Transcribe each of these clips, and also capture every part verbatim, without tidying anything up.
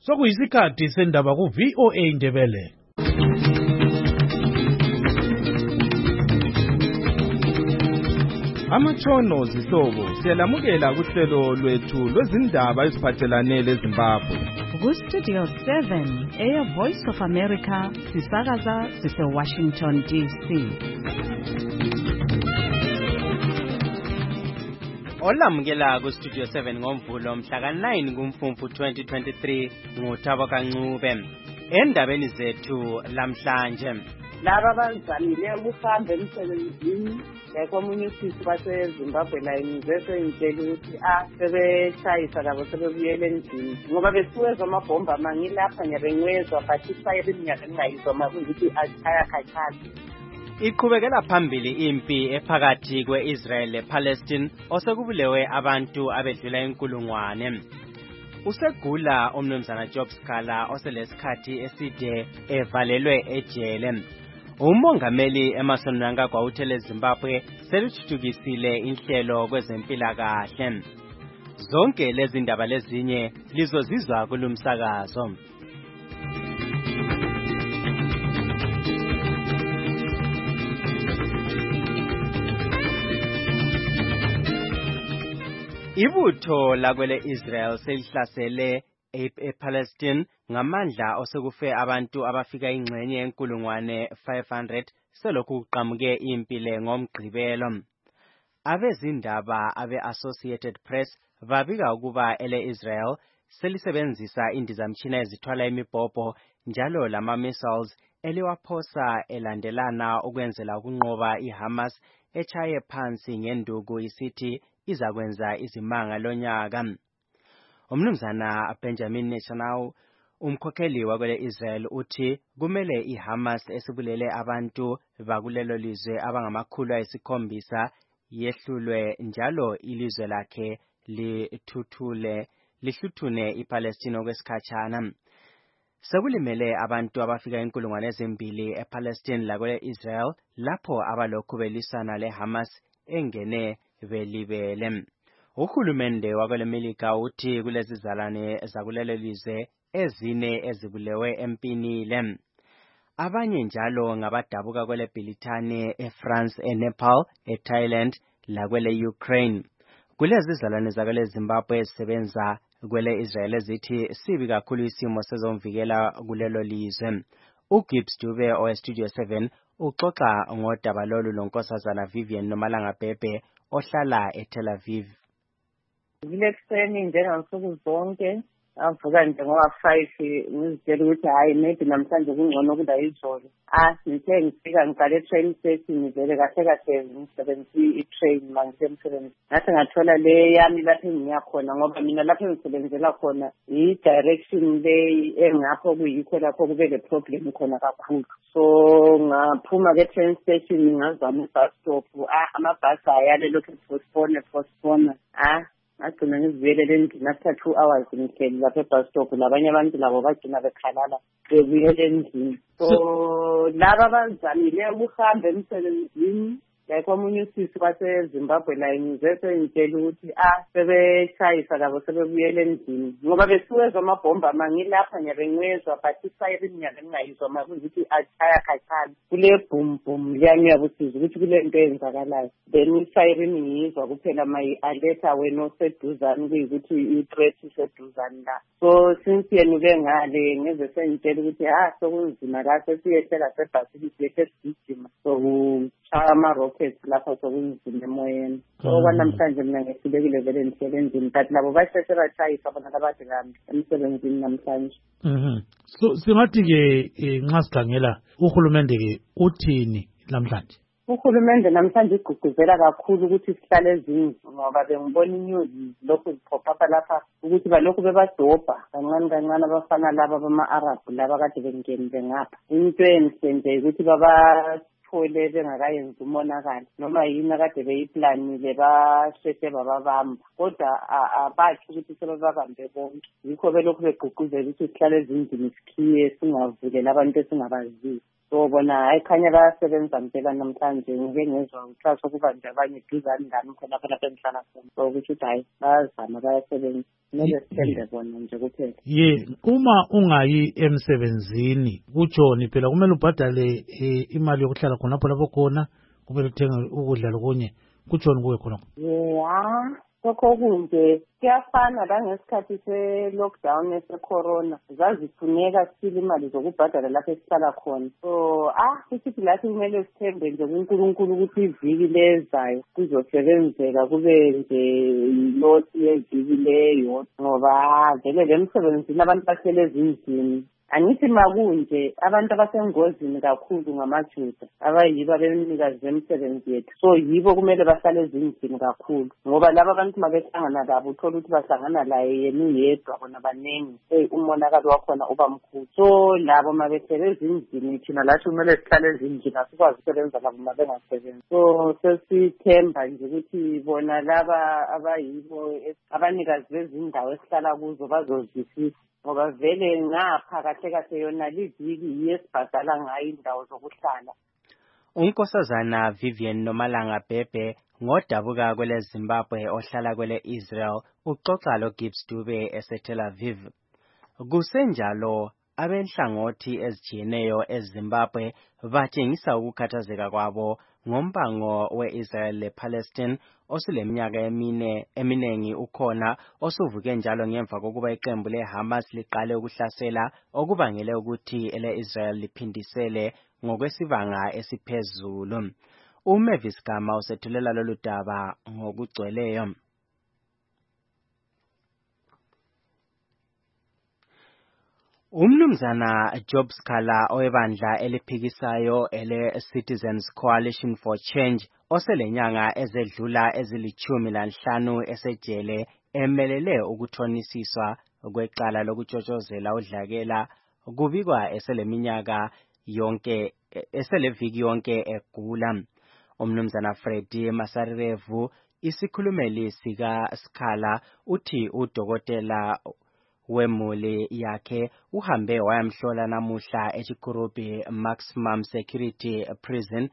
sokuyisikhathi sendaba ku V O A Ndebele. Amatshono zihlobo siyalamukela kuhlelo lwethu lwezindaba eziphathelane leZimbabwe. Ku Studio seven, Air Voice of America, sisakaza sise Washington D C. Olamukela ku Studio seven ngomvulo mhla ka nine kuMfumfu twenty twenty-three nguThabo Kancube. Endabeni zethu lamhlanje, laba abazamile ukuhamba emsebenzini komunye usisi baseZimbabwe la ingizwe ngitshela ukuthi ah sebeshayisa labo sebebuyele endlini ngoba besuwezwa amabhomba mangilapha nyabenwezwa but isayile iminyaka engayizwa makuthi ashaya khathala. Iqhubekela phambili impi ephakathi kwe-Israel le-Palestine osekubulewe abantu abedlula inkulungwane. Usegula umnumzana Job Scala oselesikhathi eside evalelwe ejele. Umongameli Emmerson Mnangagwa uthele Zimbabwe selithuthukisile inhlelo kwezempilakahle. Zonke lezi ndaba lezinye lizozizwa kulumsakazo. Ibutho lakwele Israel selihlasele ePalestine ngamandla osekufe abantu abafika ingxenye enkulungwane five hundred selokhu kuqhamuke impile ngomgqibelo. Abezindaba abe-Associated Press babika ukuba ele Israel selisebenzisa indizamtshina ezithwala imibhobho njalo lama missiles eliwaphosa elandelana ukwenzela ukunqoba iHamas echaye phansi ngenduku isithi izakwenza izimanga lonyaka. Umnumzana Benjamin Netanyahu, umkhokheli wakwele Israel, uthi kumele iHamas esibulele abantu bakulelo lizwe abangamakhulu ayisikhombisa yehlulwe njalo ilizwe lakhe lithuthule lihluthune iPalestine okwesikhatshana. Sekulimele abantu abafika inkulungwane ezimbili ePalestine lakwele Israel lapho abalokhu belisana leHamas engene belibele. Uhulumende wakwele Melika uthi kulezi zalane zakulelo lizwe ezine ezibulewe empinile. Abanye njalo ngabadabuka kwele Britane, eFrance, eNepal, eThailand lakwele Ukraine. Kulezi zalane zakwele Zimbabwe ezisebenza kwele Israel ezithi sibi kakhulu isimo sezomvikela kulelo lizwe. uGibbs Dube oweStudio seven uxoxa ngodaba lolu lonkosazana Vivian Nomalanga Bhebhe ohlala eTel Aviv. Ngilekuseni njengansuku zonke avuka nje ngoba five ngizitshela ukuthi hayi maybe namhlanje kungcono kuda izolo. Ah ngithe ngifika ngiqale train station vele kahle kahle ngisebenzisa i-train mangisemsebenzi. Ngathi ngathola le yami lapho engiyakhona ngoba mina lapho engisebenzela khona i-direction le engapho kuyikho lapho kube le problem khona kakhulu. So ngaphuma ke train station ngazama i-bus stop. Ah amabhasi ayale lokhu postpone postpone. Ah agcina ngizibuyelele endlini after two hours ngihleli lapha e-bus stop labanye abantu labo bagcina bekhalala bebuyele endlini. So laba abazamile ukuhamba emsebenzini komunye usisi baseZimbabwe la ingizwe ngitshela ukuthi ah sebeshayisa labo sebebuyele endlini ngoba besuwezwa amabhomba mangilapha nyabenwezwa but isayile iminyaka engayizwa makuthi ashaya khathala kule boom boom liyanya ukuthi ukuthi kule nto eyenzakalayo. Then isayile ngiyizwa kuphela my alert wena oseduzane kuyikuthi i-threat iseduzane la. So since yena ube ngale ngeze sengitshela ukuthi ah sokunzima la sesiyehlela sebhasini siyehle sigijima so ama rockets lapha sokunzima emoyeni. So kwanamhlanje mina ngihlulekile vele ngihlele endlini but labo basheshe bashayisa bona labade lami emsebenzini namhlanje. Mhm. So singathi ke nxa sikhangela uhulumende ke uthini namhlanje? Uhulumende namhlanje igqugquzela kakhulu ukuthi sihlale ezindlini ngoba bengibona inews lokhu ziphopha lapha ukuthi balokhu bebadobha kancane kancane abafana laba bama-Arab laba kade bengenile ngapha. Into enhle nje ukuthi baba thole bengakayenzi umonakalo noma yini akade beyiplanile basheshe bababamba kodwa abathi ukuthi sebabambe bonke. Yikho belokhu begqugquzela ukuthi sihlale ezindlini sikhiye singavulela abantu esingabaziyo. so bona ayikhanya bayasebenza mpela namhlanje ngike ngezwa kuthiwa sokuba nje abanye duzane ngami khona lapha lapha engihlala khona so kusho ukuthi hayi bayazama bayasebenza kumele sithembe bona nje kuphela. Ye uma ungayi emsebenzini kutshoni phela kumele ubhadale imali yokuhlala khonapho lapho khona kumele uthenge ukudla lokunye kutshoni kuwe khona. Yeah. Lokho kunje kuyafana la ngesikhathi se-lockdown ese-corona zazifuneka sile imali zokubhadala lapho esihlala khona so ah kusithi lathi kumele sithembe nje kuNkulunkulu ukuthi iviki lezayo kuzosebenzeka kube nje yiloti yeviki leyo ngoba vele le msebenzini abantu bahlele ezindlini. Angithi makunje abantu abasengozini kakhulu ngamaJuda abayibo abemnikazi bemsebenzi yethu so yibo kumele bahlale ezindlini kakhulu ngoba laba abantu mabehlangana labo uthola ukuthi bahlangana laye yena uyedwa bona baningi hey umonakalo wakhona uba mkhulu so labo mabehlele ezindlini thina lathi kumele sihlale ezindlini asikwazi ukusebenza labo mabengasebenzi so sesithemba nje ukuthi bona laba abayibo abanikazi bezindawo esihlala kuzo bazozwisisa ngoba vele ngapha kahle kahle yona liviki yesibhadala ngayo indawo zokuhlala. Unkosazana Vivian Nomalanga Bhebhe ngodabuka kwele Zimbabwe ohlala kwele Israel uxoxa lo Gibbs Dube eseTel Aviv. Kusenjalo abenhlangothi ezijiyeneyo eZimbabwe batshengisa ukukhathazeka kwabo ngombango we-Israel le-Palestine osuleminyaka emine eminengi ukhona osuvuke njalo ngemva kokuba iqembu le-Hamas liqale ukuhlasela okubangele ukuthi ele-Israel liphindisele ngokwesibanga esiphezulu. uMavis Gama usethulela lolu daba ngokugcweleyo. Umnumzana Job Skhala owebandla eliphikisayo ele Citizens Coalition for Change oselenyanga ezedlula ezilichumi lanhlanu esejele emelele ukuthonisiswa kweqala lokutshotshozela udlakela kubikwa eseleminyaka yonke eseleviki yonke egula. Umnumzana Freddy Masarirevu isikhulumeli sika Skhala uthi udokotela wemuli yakhe uhambe wayamhlola namuhla eChikurubi Maximum Security Prison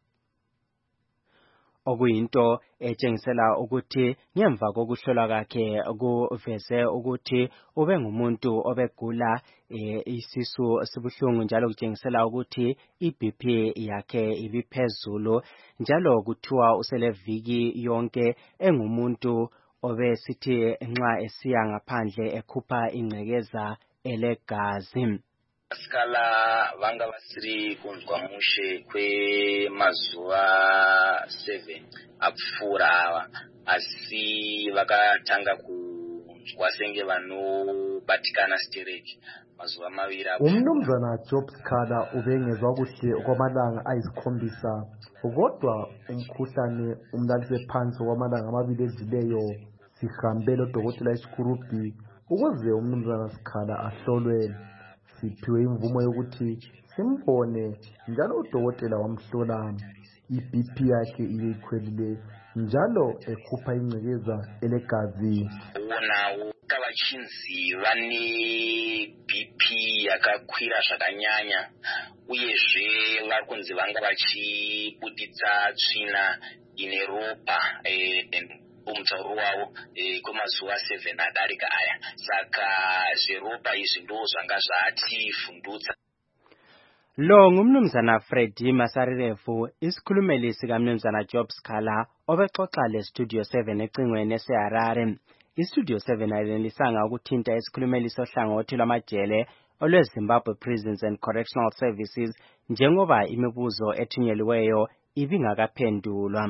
okuyinto etshengisela ukuthi ngemva kokuhlolwa kwakhe kuveze ukuthi ube ngumuntu obegula isisu sibuhlungu njalo kutshengisela ukuthi iB P yakhe ibiphezulu njalo kuthiwa useleviki yonke engumuntu obesithi nxa esiya ngaphandle ekhupha ingcekeza elegazi. Skhala vanga vasiri kunzwa mushe kwemazuva seven apfuura ava asi vakatanga kunzwa senge vanobatikana stereki mazuva maviri. Umnumzana Job Skhala ubengezwa kuhle okwamalanga ayisikhombisa kodwa umkhuhlane umlalise phansi okwamalanga amabili edluleyo sihambe lodokotela eChikurubi ukuze umnumzana Skhala ahlolwe. Siphiwe imvumo yokuthi simbone njalo udokotela wamhlola iB P yakhe iyikhwelile njalo ekhupha ingcekeza elegazi. Wona ukavachinzi vane B P yakakwira zvakanyanya uyezve vari kunzi vanga vachibuditsa tsvina ine ropa umutauro wavo kwemazuva seven adarika aya saka zveropa izvi ndo zvanga zvatifundutsa. Lo ngumnumzana Freddy Masarirevu isikhulumeli sikamnumzana Job Skhala obexoxa leStudio seven ecingweni eseHarare. iStudio seven ayinelisanga ukuthinta isikhulumeli sohlangothi lwamajele olweZimbabwe Prisons and Correctional Services njengoba imibuzo ethunyeliweyo ibingakaphendulwa.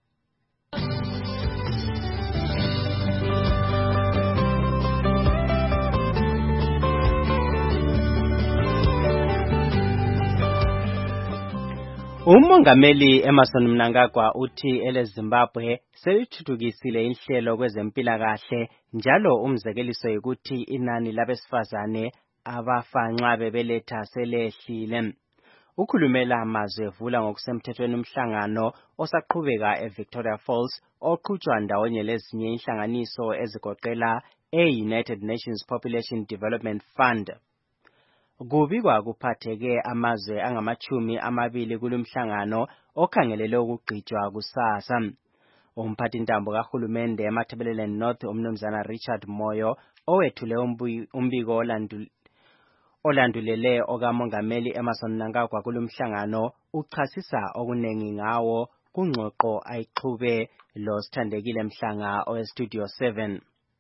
Umongameli Emmerson Mnangagwa uthi ele Zimbabwe selithuthukisile inhlelo kwezempilakahle njalo umzekeliso ukuthi inani labesifazane abafa nxa bebeletha selehlile. Ukhulumela amazwi evula ngokusemthethweni umhlangano osaqhubeka eVictoria Falls oqhutshwa ndawonye lezinye inhlanganiso ezigoqela e-United Nations Population Development Fund. kubikwa kuphatheke amazwe angamachumi amabili kulumhlangano okhangelele ukugqitshwa kusasa. Umphathintambo kahulumende eMatabeleland North umnumzana Richard Moyo owethule umbiko olandul olandulele okamongameli Emmerson Mnangagwa kulumhlangano uchasisa okunengi ngawo kungxoxo ayixhube lo Sithandekile Mhlanga owe Studio seven.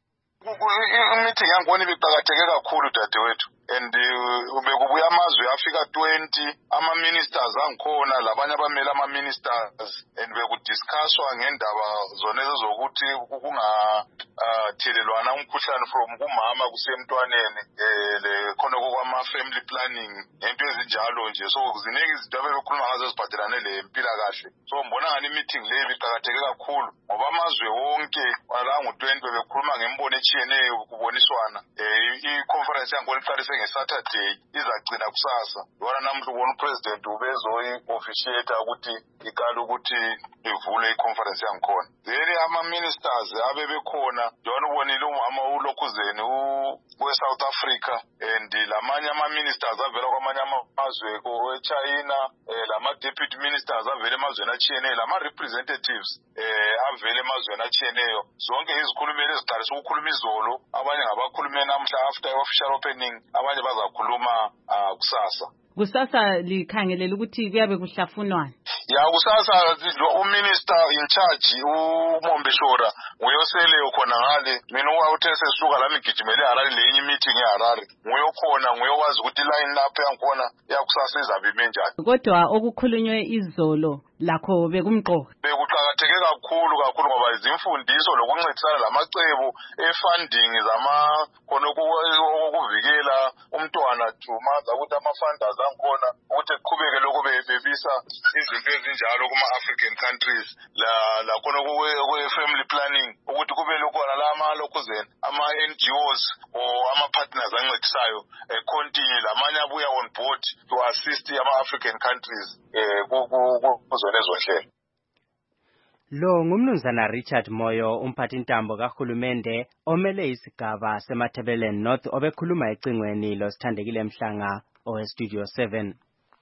Meeting yangibona ibiqhakatheke kakhulu dadewethu and ubekubuya amazwe afika twenty ama ministers angikhona labanye abamele ama ministers and bekudiscusswa ngendaba zonezo zokuthi kungathelelwana umkhuhlane from kumama kusemntwaneni le khona kwama family planning into ezinjalo nje so ziningi izinto abebekhuluma ngazo eziphathelane le mpilakahle so mbona ngani meeting le ibiqhakatheke kakhulu ngoba amazwe wonke wala ngo twenty bebekhuluma ngembono echiyeneyo kuboniswana i-conference yangibona iqalise ngeSaturday izagcina kusasa yona namuhla ubona upresident ubezoyi officiate ukuthi ikala ukuthi ivule i-conference yangikhona then ama ministers abebekhona yona ubonile umama uLokhuzeni we-South Africa and lamanye ama ministers avela kwamanye amazwe eChina lama deputy ministers avela emazweni achiyeneyo lama representatives avela emazweni achiyeneyo zonke izikhulumeli eziqalisa ukukhuluma izolo abanye ngabakhulumeni namhla after official opening abanye bazakhuluma kusasa. Kusasa likhangelela ukuthi kuyabe kuhlafunwana. Ya kusasa uminister in charge uMombeshora nguyosele khona ngale mina uwawuthese suka lami gijimele eHarare lenye meeting eHarare nguyokhona nguyowazi ukuthi line lapha yangikhona yakusasa izabe imenjani. Kodwa okukhulunywe izolo lakho bekumqoka. Bekuqhakatheke kakhulu kakhulu ngoba izimfundiso lokuncedisana lamacebo efunding zama khona ukuvikela umntwana Jumaza ukuthi ama-funders angikhona ukuthi kuqhubeke lokho bebisa izinto ezinjalo kuma African countries la la khona kwe-family planning ukuthi kube lokhona la amalokuzeni ama-N G Os or ama-partners ancedisayo continue lamanye abuya on board to assist ama-African countries kuzona ezo nhlelo. Lo ngumnumzana Richard Moyo umphathintambo kahulumende omele isigaba seMatabeleland North obekhuluma ecingweni lo Sithandekile Mhlanga owe Studio seven.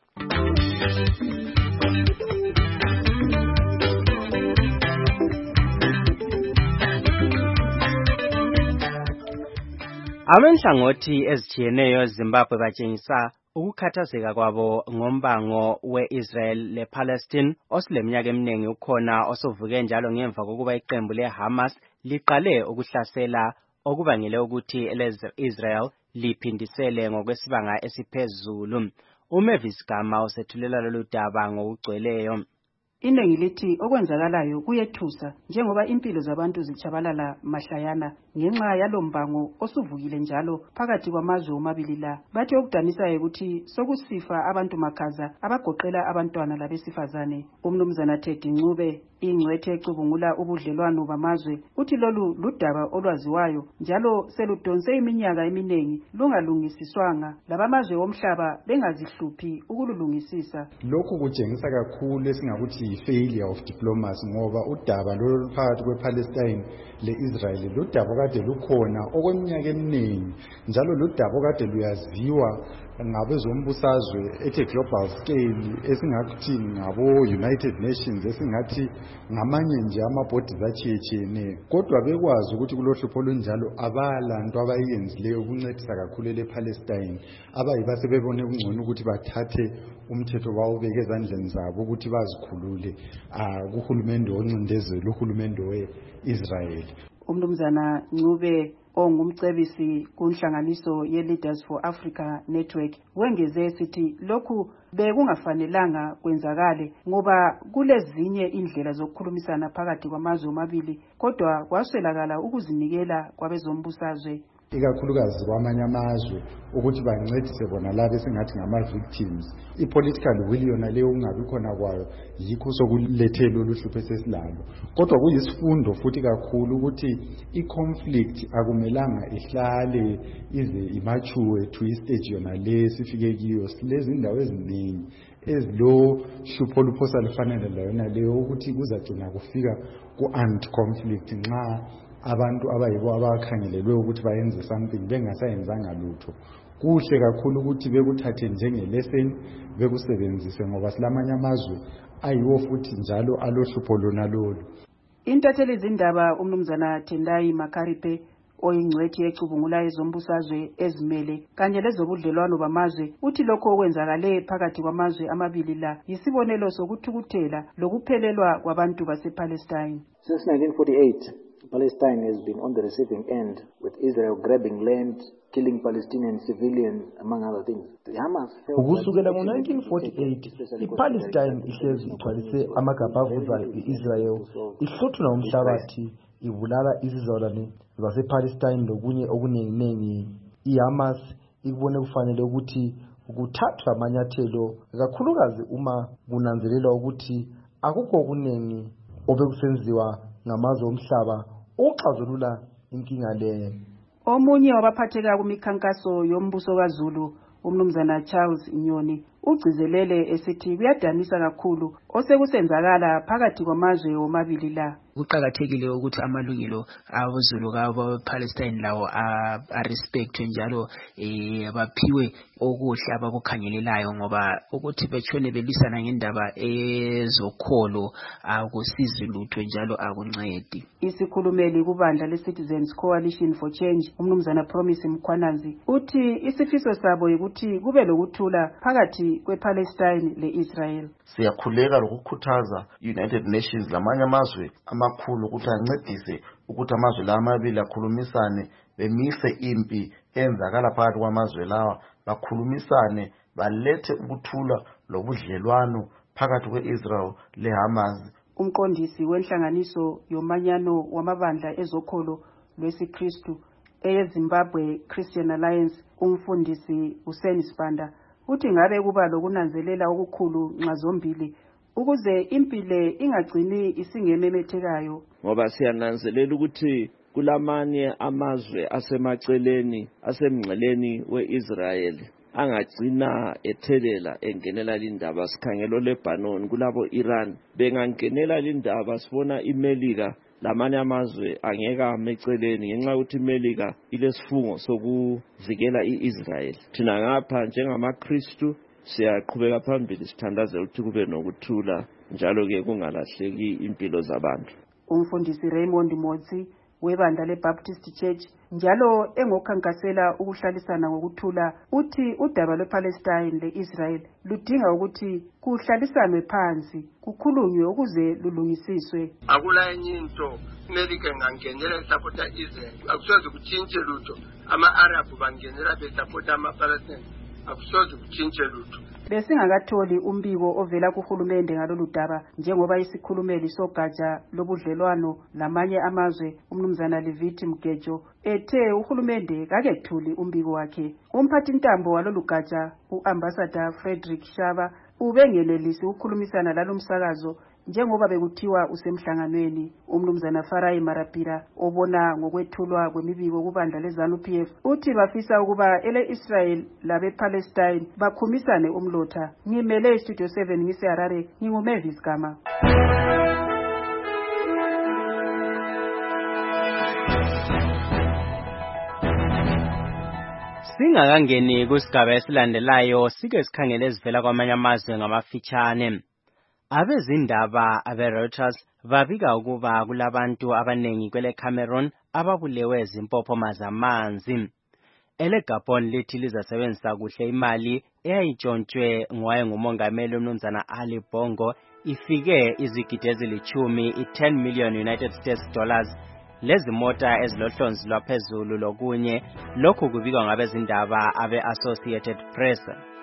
Amenhlangothi ezijiyeneyo eZimbabwe batshengisa ukukhathazeka kwabo ngombango we-Israel le-Palestine osileminyaka eminingi ukhona osovuke njalo ngemva kokuba iqembu le-Hamas liqale ukuhlasela okubangele ukuthi ele-Israel liphindisele ngokwesibanga esiphezulu. uMavis Gama usethulela lolu daba ngokugcweleyo. Iningi lithi okwenzakalayo kuyethusa njengoba impilo zabantu zichabalala mahlayana ngenxa yalombango osuvukile njalo phakathi kwamazwe omabili la. Bathi okudanisayo ukuthi sokusifa abantu makhaza abagoqela abantwana labesifazane. Umnumzana Teddy Ncube ingcwethe ecubungula ubudlelwano bamazwe uthi lolu ludaba olwaziwayo njalo seludonse iminyaka eminengi lungalungisiswanga labamazwe omhlaba bengazihluphi ukululungisisa. Lokhu kutshengisa kakhulu esingakuthi failure of diplomacy ngoba udaba lolu phakathi kwePalestine leIsrael ludaba kade lukhona okweminyaka eminingi njalo ludaba kade luyaziwa ngabezombusazwe ethe global scale esingathi ngabo United Nations esingathi ngamanye nje amabodies achiyechiyene kodwa bekwazi ukuthi kulohlupho olunjalo abalanto abayenzileyo ukuncedisa kakhulu lePalestine abayibase bebone kungcono ukuthi bathathe umthetho bawubeke ezandleni zabo ukuthi bazikhulule kuhulumende oncindezelo uhulumende weIsrael. Umnumzana Ncube ongumcebisi kunhlanganiso ye-Leaders for Africa Network wengeze sithi lokhu bekungafanelanga kwenzakale ngoba kulezinye indlela zokukhulumisana phakathi kwamazwe omabili kodwa kwaswelakala ukuzinikela kwabezombusazwe ikakhulukazi kwamanye amazwe ukuthi bancedise bona labo esingathi ngama-victims. I-political will yona leyo ungabi khona kwayo yikho sokulethela oluhlupho esesilalo kodwa kuyisifundo futhi kakhulu ukuthi i-conflict akumelanga ihlale ize imature to istage yona le sifike kiyo. Silezi indawo eziningi ezilo hlupho oluphosa lifanele layona leyo ukuthi kuzagcina kufika ku-armed conflict nxa abantu abayibo abakhangelelwe ukuthi bayenze something bengasayenzanga lutho. Kuhle kakhulu ukuthi bekuthathe njengelesson bekusebenzise ngoba silamanye amazwe ayiwo futhi njalo alohlupho lona lolu. Intatheli zindaba umnumzana Tendai Makaripe oyingcwethi ecubungula ezombusazwe ezimele kanye lezobudlelwano bamazwe uthi lokho okwenzakale phakathi kwamazwe amabili la yisibonelo sokuthukuthela lokuphelelwa kwabantu basePalestine. Since nineteen forty-eight, Palestine has been on the receiving end, with Israel grabbing land, killing Palestinian civilians, among other things. The Hamas ukusukela ngo nineteen forty-eight iPalestine ihlezi ithwalise amagabha avuzayo i-Israel ihlothuna umhlabathi ibulala izizalwane zasePalestine lokunye okuningi. iHamas ikubone kufanele ukuthi ukuthathwa amanyathelo kakhulukazi uma kunanzelelwa ukuthi akukho okuningi obekusenziwa ngamazwe omhlaba ukuxazulula inkinga le. Omunye wabaphatheka kumikhankaso yombuso kaZulu umnumzana Charles Nyoni ugcizelele esithi kuyadanisa kakhulu osekusenzakala phakathi kwamazwe omabili la. Kuqakathekile ukuthi amalungelo abazulu kabo Palestine lawo a respectwe njalo eh baphiwe okuhle abakukhangelelayo ngoba ukuthi betshone belisana ngendaba ezokholo akusizi lutho njalo akuncedi. Isikhulumeli kubandla leCitizens Coalition for Change umnumzana Promise Mkhwananzi uthi isifiso sabo ukuthi kube lokuthula phakathi kwePalestine leIsrael. Siyakhuleka lokukhuthaza United Nations lamanye amazwe amakhulu ukuthi ancedise ukuthi amazwe la amabili akhulumisane bemise impi enzakala phakathi kwamazwe lawa bakhulumisane balethe ukuthula lobudlelwano phakathi kweIsrael leHamas. Umqondisi wenhlanganiso yomanyano wamabandla ezokholo lwesiKristu eZimbabwe Christian Alliance umfundisi Hussein Sibanda uthi ngabe kuba lokunanzelela okukhulu nxa zombili ukuze impile ingagcini isingememethekayo ngoba siyananzelela ukuthi kulamanye amazwe asemaceleni asemngceleni weIsrael angagcina ethelela engenela lindaba sikhangelo leBanon kulabo Iran bengangenela lindaba sibona iMelika lamanye amazwe angeka ameceleni ngenxa ukuthi iMelika ilesifungo sokuvikela iIsrael. Thina ngapha njengamaKristu siyaqhubeka phambili sithandazela ukuthi kube nokuthula njalo ke kungalahleki impilo zabantu. Umfundisi Raymond Motsi webandla leBaptist Church njalo engokhankasela ukuhlalisana ngokuthula uthi udaba lwePalestine leIsrael ludinga ukuthi kuhlalisanwe phansi kukhulunywe ukuze lulungisiswe. Akula enye into America ngangenela isupporta Israel akusoze kutshintshe lutho ama-Arab bangenela besupporta ama-Palestine akusoze kutshintshe lutho. Besingakatholi umbiko ovela kuhulumende ngalolu daba njengoba isikhulumeli sogatsha lobudlelwano lamanye amazwe umnumzana Levithi Mgejo ethe uhulumende kakethuli umbiko wakhe. Umphathi ntambo walolu gatsha uAmbassador Frederick Shaba ubengenelisi ukukhulumisana lalomsakazo njengoba bekuthiwa usemhlanganweni. Umnumzana Farai Marapira obona ngokwethulwa kwemibiko kubandla leZANU-P F uthi bafisa ukuba ele-Israel labe-Palestine bakhumisane umlotha. Ngimele Studio seven ngiseHarare nginguMavis Gama. Singakangeni kusigaba esilandelayo sike sikhangele ezivela kwamanye amazwe ngamafitshane. Abezindaba abe-Reuters babika ukuba kulabantu abanengi kwele Cameroon ababulewe ezimpophoma zamanzi. Ele Gabon lithi lizasebenzisa kuhle imali eyayitshontshwe ngowayengumongameli umnumzana Ali Bongo ifike izigidi ezilithumi i-ten million United States dollars. Lezi mota ezilohlonzi lwaphezulu lokunye lokhu kubikwa ngabezindaba abe-Associated Press.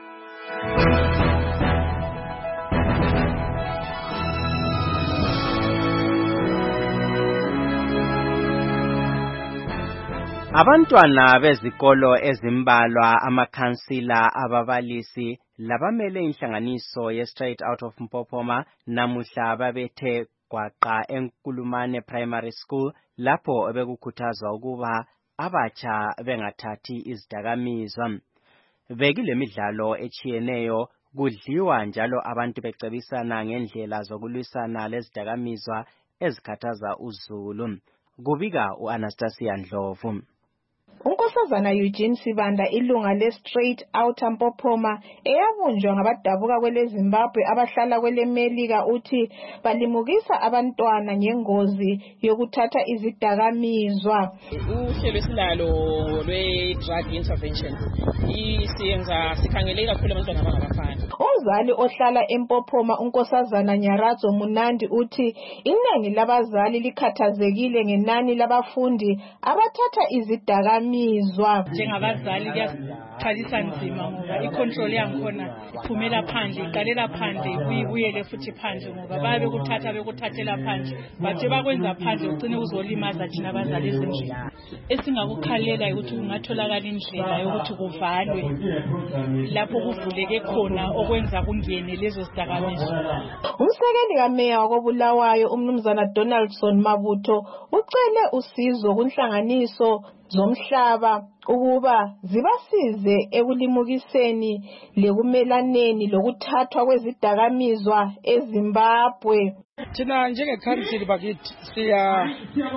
Abantwana bezikolo ezimbalwa amakhansila ababalisi labamele inhlanganiso ye Straight Out of Mpophoma namuhla babethe gwaqa eNkulumane Primary School lapho ebekukhuthazwa ukuba abatsha bengathathi izidakamizwa. Bekile midlalo echiyeneyo kudliwa njalo abantu becebisana ngendlela zokulwisana lezidakamizwa ezikhathaza uzulu. kubika u-Anastasia Ndlovu. Unkosazana Eugene Sibanda ilunga le-Straight Outta Mpophoma eyabunjwa ngabadabuka kwele Zimbabwe abahlala kwele Melika uthi balimukisa abantwana ngengozi yokuthatha izidakamizwa. Uhlelo esilalo lwe-drug intervention isiyenza sikhangele kakhulu abantwana abangabafana. Umzali ohlala eMpophoma unkosazana Nyarazo Munandi uthi iningi labazali likhathazekile ngenani labafundi abathatha izidakamizwa. Njengabazali kuyaqalisa nzima ngoba icontrol yangikhona iphumela phandle iqalela phandle uyele futhi phandle ngoba babe kuthatha bekuthathela phandle bathe bakwenza phandle ugcine uzolimaza thina abazali ezindlini. Esingakukhalela ukuthi kungatholakala indlela yokuthi kuvalwe lapho kuvuleke khona okwenza kungene lezo zidakamizwa. Umsekeli kameya wakobulawayo umnumzana Donaldson Mabutho ucele usizo kunhlanganiso zomhlaba ukuba zibasize ekulimukiseni lekumelaneni lokuthathwa kwezidakamizwa eZimbabwe. Thina njenge-council bakithi siya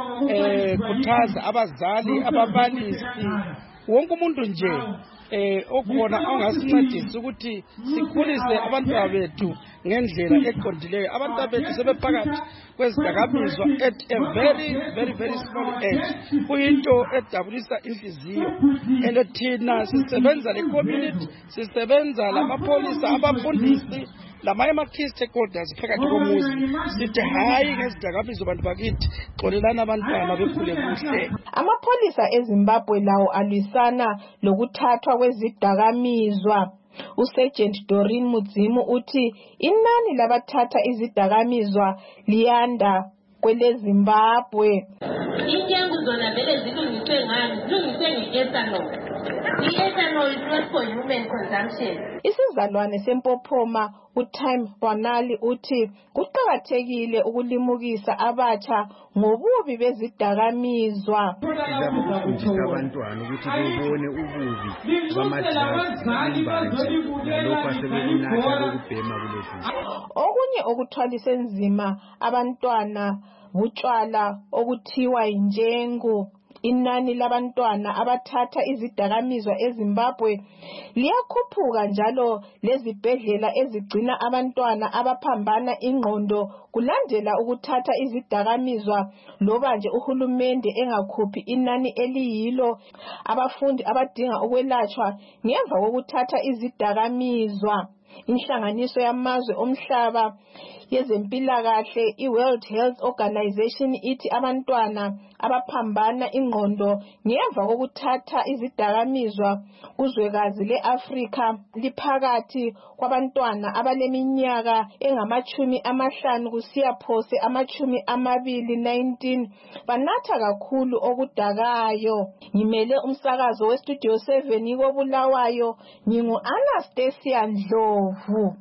eh khuthaza abazali ababalisi wonke umuntu nje eh okhona ongasincedisa ukuthi sikhulise abantwana bethu ngendlela eqondileyo. Abantwana bethu sebephakathi kwezidakamizwa at a very very very small age. Kuyinto edabulisa inhliziyo and thina sisebenza le-community, sisebenza lamapolisa, abafundisi lamanye ama-key stakeholders phakathi komuzi sithi hayi ngezidakamizwa bantu bakithi xolelana abantwana bekhule kuhle. Amapolisa eZimbabwe lawo alwisana lokuthathwa kwezidakamizwa. uSergeant Doreen Mudzimu uthi inani labathatha izidakamizwa liyanda kwele Zimbabwe. Inkengu zona vele zilungiswe ngani? Zilungiswe nge-ethanol. I-ethanol is not for human consumption. Isizalwane seMpophoma uTime Bonali uthi kuqakathekile ukulimukisa abatsha ngobubi bezidakamizwa. Sizabafundisa abantwana ukuthi bebone ububi bamadrags imbanje nalokho asebekunatha lokubhema kulezi. Okunye okuthwalise nzima abantwana butshwala okuthiwa injengu. Inani labantwana abathatha izidakamizwa eZimbabwe liyakhuphuka njalo lezibhedlela ezigcina abantwana abaphambana ingqondo kulandela ukuthatha izidakamizwa loba nje uhulumende engakhuphi inani eliyilo abafundi abadinga ukwelatshwa ngemva kokuthatha izidakamizwa. Inhlanganiso yamazwe omhlaba yezempilakahle i-World Health Organization ithi abantwana abaphambana ingqondo ngemva kokuthatha izidakamizwa kuzwekazi le-Afrika liphakathi kwabantwana abaleminyaka engamachumi amahlanu kusiya phose amachumi amabili nineteen banatha kakhulu okudakayo. Ngimele umsakazo weStudio seven kobulawayo ngingu Anastasia Ndlovu.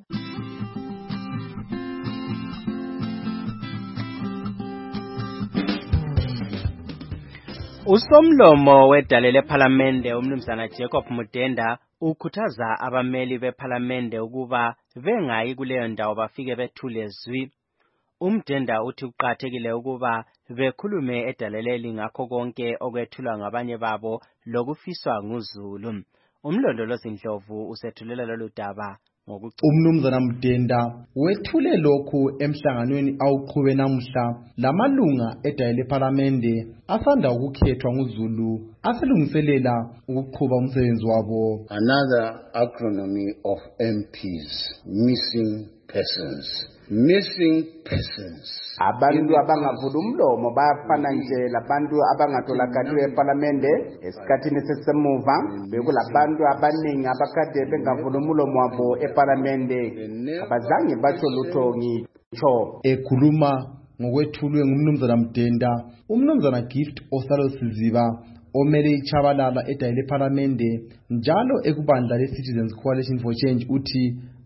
Usomlomo wedale lephalamende umnumzana Jacob Mudenda ukhuthaza abameli bephalamende ukuba bengayi kuleyo ndawo bafike bethule zwi. Umdenda uthi uqathekile ukuba bekhulume edaleleli ngakho konke okwethulwa ngabanye babo lokufiswa nguzulu. Umlondolozi Ndlovu usethulela lolu daba ngokuthi umnumzana Mdenda wethule lokhu emhlanganweni awuqhube namuhla lamalunga edale lephalamende asanda ukukhethwa nguzulu aselungiselela ukuqhuba umsebenzi wabo. Another acronym of M Ps, missing persons. Missing persons. Abantu abangavula umlomo bayafana nje labantu abangatholakali eParliament esikhathini sesemuva bekulabantu abaningi abakade bengavula umlomo wabo eParliament abazange batsho lutho ngitsho. Ekhuluma ngokwethulwe ngumnumzana Mdenda, umnumzana Gift Osalo Siziba omele ichabalala edale leParliament njalo ekubandla leCitizens Coalition for Change uthi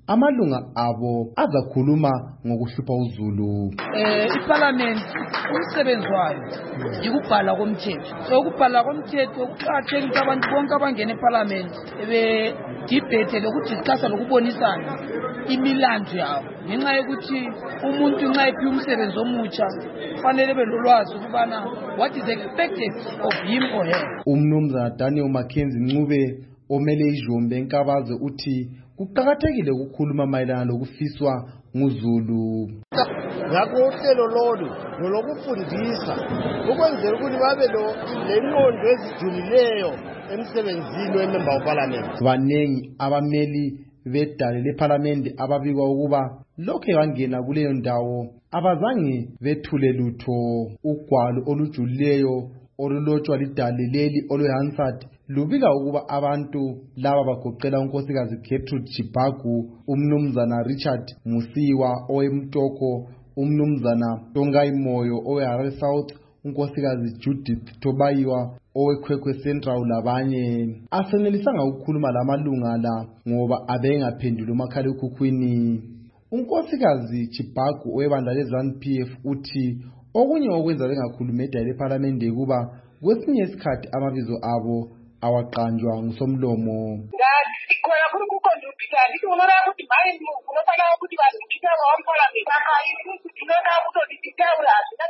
amalunga abo azakhuluma ngokuhlupha uZulu. Eh iParliament umsebenzi wayo ikubhala komthetho. So ukubhala komthetho kuqhathekile ukuthi abantu bonke abangena eParliament be debate lokudiscussa lokubonisana imilandu yawo. Ngenxa yokuthi umuntu nxa ephi umsebenzi omutsha fanele belolwazi ukubana what is expected of him or her. Umnumzana Daniel Mackenzie Ncube omele iJombe eNkabaze uthi kuqhakathekile ukukhuluma mayelana lokufiswa nguZulu. Ngakho uhlelo lolu ngolokufundisa ukwenzela ukuthi babe lo lengqondo ezijulileyo emsebenzini wemember weParliament. Banengi abameli bedale leParliament ababikwa ukuba lokho bangena kuleyo ndawo abazange bethule lutho. Ugwalo olujulileyo olulotshwa lidale leli olweHansard lubika ukuba abantu laba bagoqela unkosikazi Gertrude Chibagu, umnumzana Richard Musiwa owemtoko, umnumzana Tongai Moyo oweHarare South, unkosikazi Judith Tobayiwa oweKwekwe Central labanye. Asenelisanga ukukhuluma lamalunga la ngoba abengaphendula umakhalekhukhwini. Unkosikazi Chibagu owebandla leZANU P F uthi okunye okwenza bengakhuluma edale leParliament kuba kwesinye isikhathi amabizo abo awaqanjwa ngusomlomo. Ngikhoya khona ukukontribute ngithi unona ukuthi maye unofana ukuthi bazikitaba waMparliament akayithi kunona ukuzodiditawula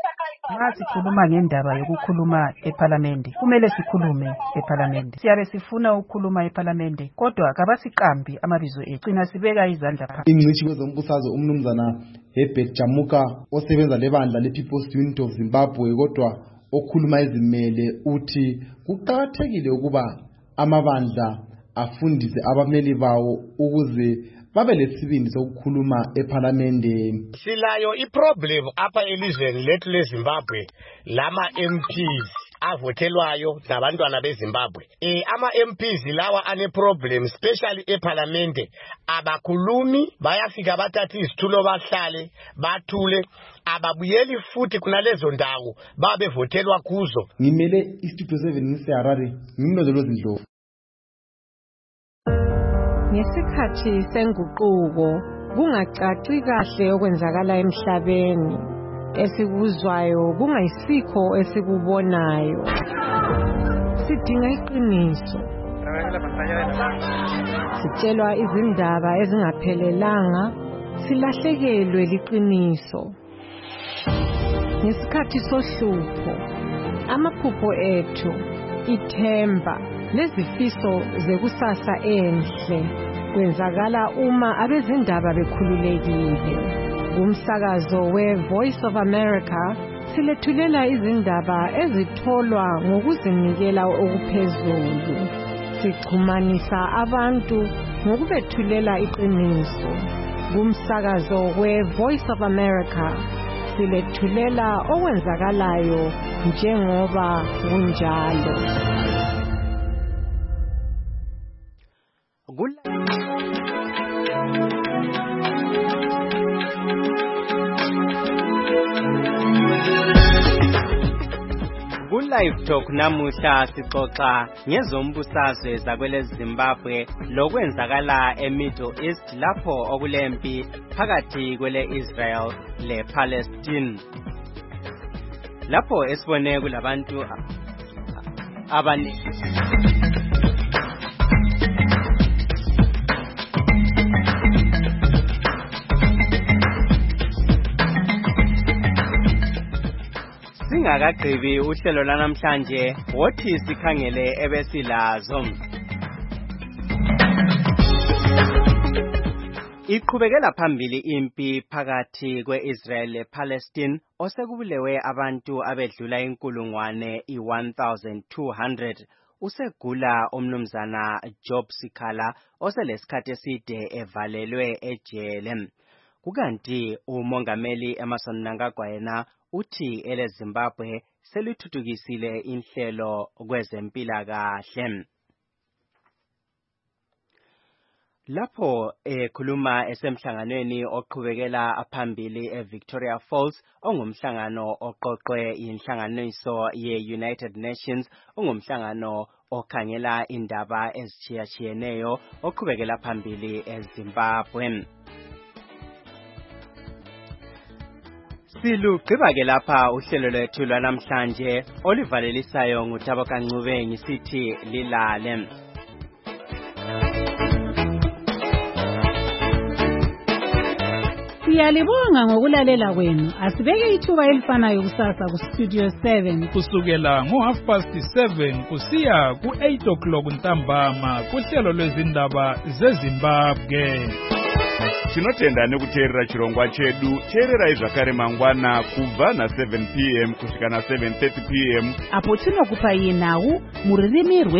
nxa sikhuluma ngendaba yokukhuluma eParliament kumele sikhulume eParliament. Siyabe sifuna ukukhuluma eParliament kodwa kabasiqambi amabizo ethu cina sibeka izandla phansi. Ingcitshi kwezombusazwe umnumzana Herbert Jamuka osebenza lebandla lePeople's Unity of Zimbabwe kodwa okhuluma izimele uthi kuqhakathekile ukuba amabandla afundise abameli bawo ukuze babe lesibindi sokukhuluma eParliament. Silayo iproblem apha elizweni lethu leZimbabwe lama M Ps avotelwayo nabantwana beZimbabwe. Eh ama M Ps lawa ane problem especially eParliament abakhulumi bayafika bathatha izitulo bahlale bathule ababuyeli futhi kunalezo ndawo babevotelwa kuzo. Ngimele iStudio seven ngiseHarare ngimnozelo Zindlovu. Ngesikhathi senguquko kungacaci kahle okwenzakala emhlabeni esikuzwayo kungayisikho esikubonayo sidinga iqiniso sitshelwa izindaba ezingaphelelanga silahlekelwe liqiniso ngesikhathi sohlupho amaphupho ethu ithemba lezifiso zekusasa enhle kwenzakala uma abezindaba bekhululekile. Umsakazo we-Voice of America silethulela izindaba ezitholwa ngokuzinikela okuphezulu. Sixhumanisa abantu ngokubethulela iqiniso. Umsakazo we-Voice of America silethulela okwenzakalayo njengoba kunjalo. Live Talk namuhla sixoxa ngezombusazwe zakwele Zimbabwe lokwenzakala eMiddle East lapho okulempi phakathi kwele Israel le Palestine. Lapho esibone kulabantu abaningi singakagqibi uhlelo lanamhlanje wothi sikhangele ebesilazo. Iqhubekela phambili impi phakathi kweIsrael lePalestine osekubulewe abantu abedlula inkulungwane i one thousand two hundred. Usegula umnumzana Job Sikhala oselesikhathi eside evalelwe ejele. Kukanti umongameli Emmerson Mnangagwa yena uthi ele Zimbabwe selithuthukisile inhlelo kwezempilakahle. Lapho ekhuluma esemhlanganweni oqhubekela phambili eVictoria Falls ongumhlangano oqoqwe inhlanganiso ye-United Nations ongumhlangano okhangela indaba ezitshiyatshiyeneyo oqhubekela phambili eZimbabwe. Silugqiba ke lapha uhlelo lwethu lwanamhlanje olivalelisayo nguThabo Kancube ngisithi lilale. Siyalibonga ngokulalela kwenu. Asibeke ithuba elifanayo kusasa ku Studio seven kusukela ngo half past seven kusiya ku eight o'clock ntambama kuhlelo lwezindaba zeZimbabwe. Tinotenda nekuteerera chirongwa chedu. Teererai zvakare mangwana kubva na seven p m kusvika na seven thirty p m apo tinokupa iye nhau muririmi